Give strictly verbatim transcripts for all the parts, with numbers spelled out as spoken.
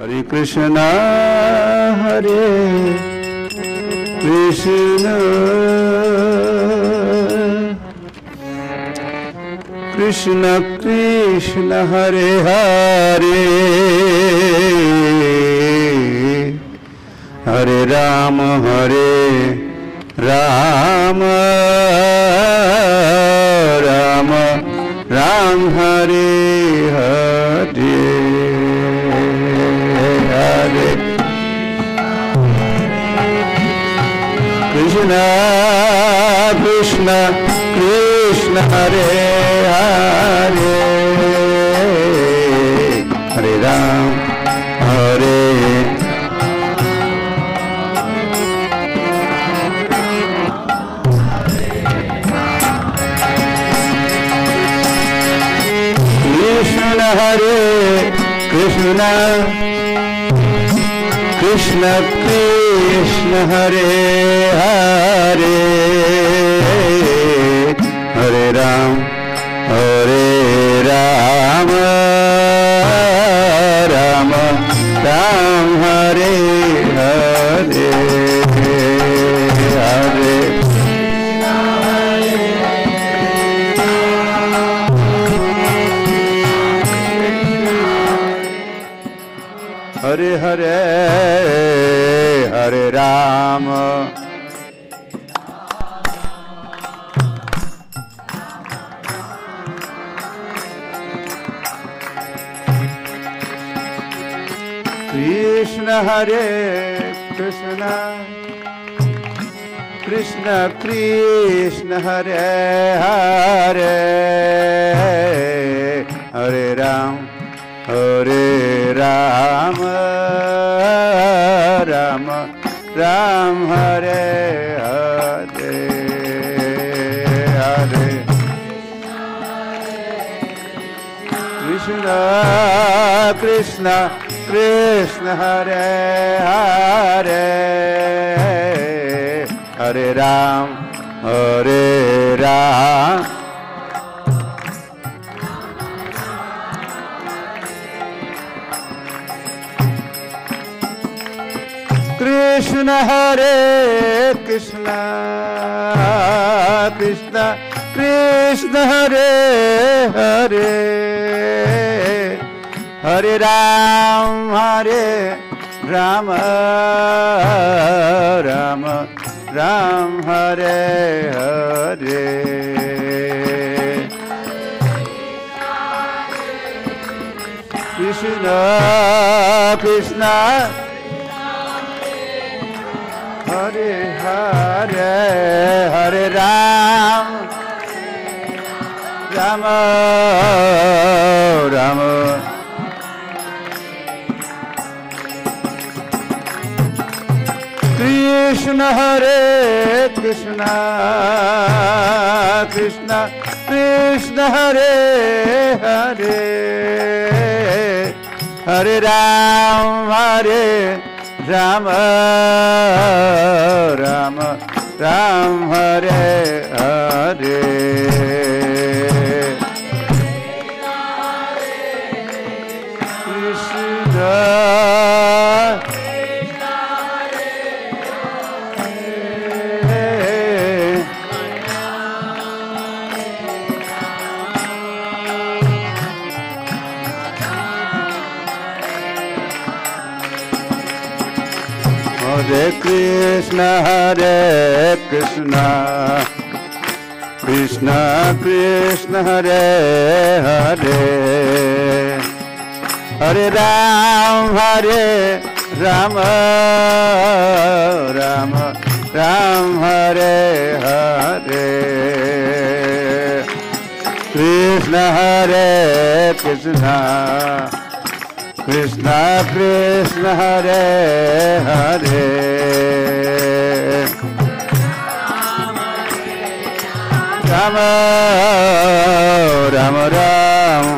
Hare Krishna, Hare Krishna, Krishna Krishna, Hare Hare, Hare Rama, Hare Rama, Rama Ram, Hare Hare. Krishna Krishna Krishna Hare Hare, Hare Ram, Hare Krishna Hare Krishna Krishna Krishna Hare Hare, Hare Ram, Hare Rama, Rama Ram, Hare Hare, Hare Hare Hare, Hare Rama, Krishna Hare Krishna, Krishna Krishna Hare Hare, Hare Ram, Hare Rama, Rama Ram, Hare Hare, Hare Krishna Krishna Krishna Hare Hare, Hare Ram, Hare Ram, Krishna Hare Krishna, Krishna Krishna Hare Hare, Hare Ram, Hare Rama, Rama Ram, Hare Hare. Krishna Krishna Hare Hare, Hare Ram, Rama, Rama Krishna Hare Krishna, Krishna Krishna Hare Hare, Hare Ram, Hare Rama, Rama Ram, Hare Hare. Krishna Hare Krishna, Hare Krishna, Krishna Krishna Hare Hare, Hare Ram, Hare Rama, Rama Ram, Hare Hare. Krishna Hare Krishna, Krishna Krishna Hare Hare, Rama Rama Rama.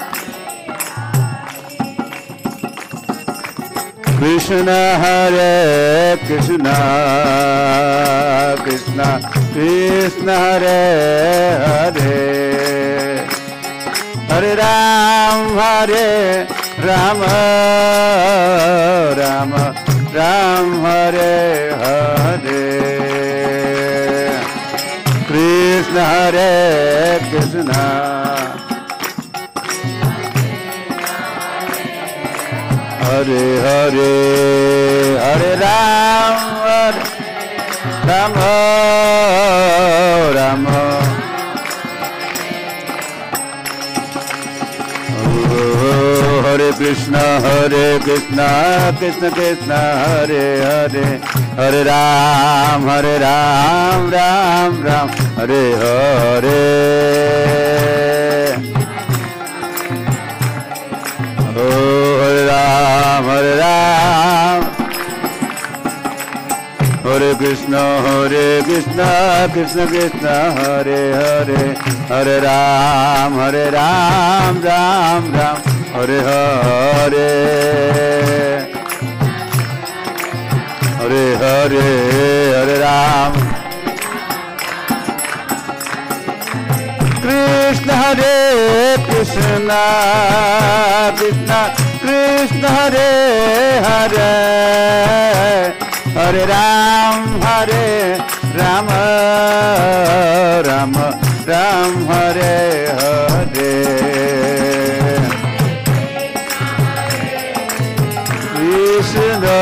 Krishna Hare Krishna, Krishna Krishna Hare Hare, Hare Ram, Hare Rama, Hare Hare, Hare Ram, Hare Rama, Rama. Hare Krishna, Hare Krishna, Krishna Krishna, Hare Hare, Hare Ram, Hare Ram, Ram Ram, Hare Hare. Oh, Hare Ram, Hare Ram, Hare Krishna, Hare Krishna, Krishna Krishna, Hare Hare, Hare Ram, Hare Ram, Ram Ram, Hare Hare. Hare Hare, Hare Ram. Krishna Hare Krishna, Krishna Krishna Hare Hare, Hare Ram, Hare Rama, Rama Ram, Hare Hare. Krishna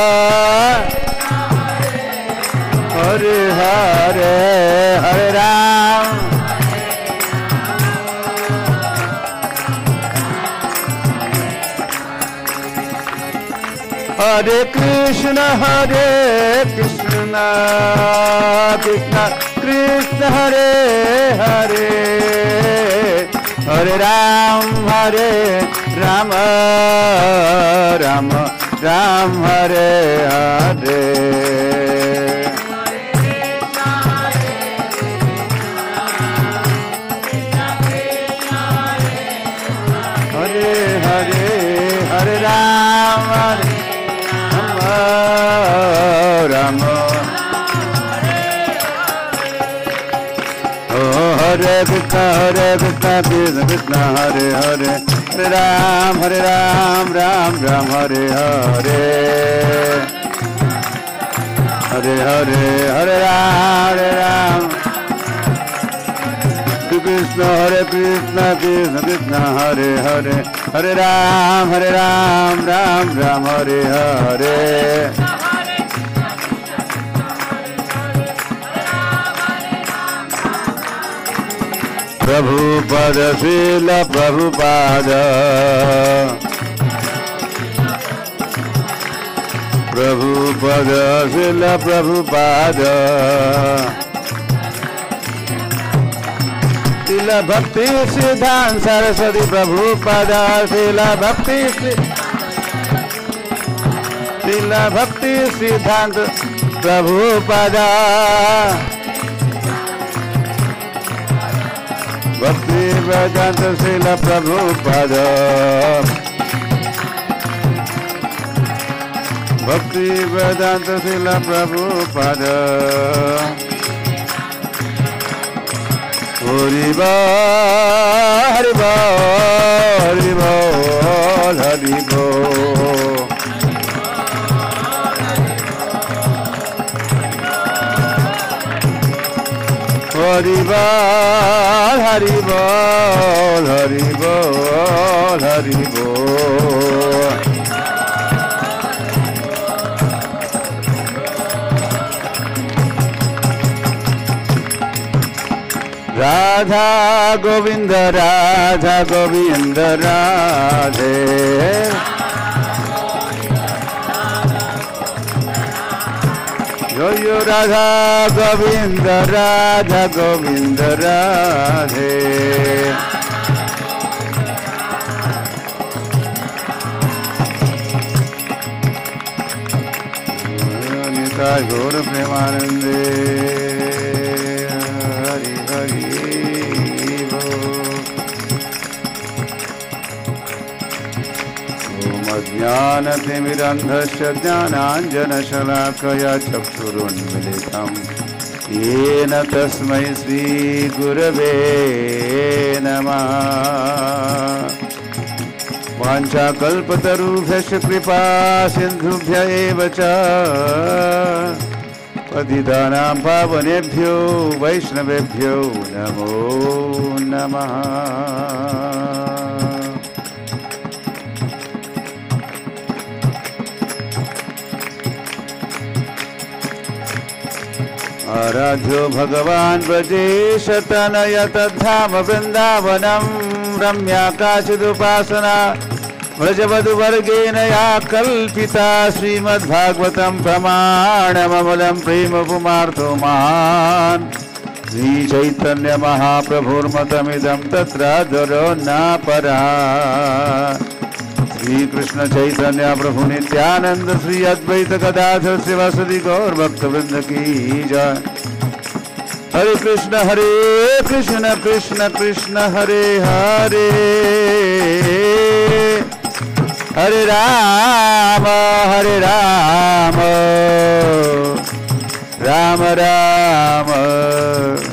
Hare Hare, Hare Ram, Hare Krishna, Hare Krishna, Krishna Krishna Hare Hare, Hare Ram, Hare Rama, Rama Ram, Hare Hare. Hare Hare, Hare Ram, Hare Rama. Oh, Hare Krishna, Hare Krishna, Krishna Krishna, Hare Hare, Hare Ram, Hare Ram, Ram Ram, Hare Hare. Hare Hare, Hare Ram, Hare Ram. Krishna, Hare Krishna, Krishna Krishna, Hare Hare, Hare Ram, Hare Ram, Ram Ram, Hare Hare. Prabhupada, Srila Prabhupada, Prabhupada, Srila Prabhupada, Srila Bhakti Siddhanta Saraswati Prabhupada, Srila Bhakti Srila Bhakti Siddhanta Prabhupada, Bhakti Vedanta Srila Prabhupada, Bhakti Vedanta Srila Prabhupada. Haribo, Haribo, Haribo, Haribo. Haribo, Haribo, Haribo, Haribo. Radha Govinda, Radha Govinda, Radhe. Yo yo Radha Govinda, Radha Govinda, Radhe. Nitai Gaur Premanande. ज्ञानतिमिरन्धस्य ज्ञानाञ्जनशलाकया चक्षुरुन्मिलितं येन तस्मै श्रीगुरवे नमः। वाञ्छाकल्पतरुभ्यश्च कृपा सिन्धुभ्य एव च पतितानां पावनेभ्यो वैष्णवेभ्यो नमो नमः। आराध्यो भगवान् ब्रजेश तनय तद्धाम वृन्दावनं रम्याकाचिदुपासना व्रजवधुवर्गेण या कल्पिता श्रीमद्भागवतं प्रमाणममलं प्रेमपुमार्थो महान् श्रीचैतन्य महाप्रभुर्मतमिदं तत्र दरो न परा श्री कृष्ण चैतन्य प्रभु नित्यानंद श्री अद्वैत गदाधर श्रीवासदि गौर भक्तवृंद की जय। हरे कृष्ण हरे कृष्ण कृष्ण कृष्ण हरे हरे हरे राम हरे राम राम राम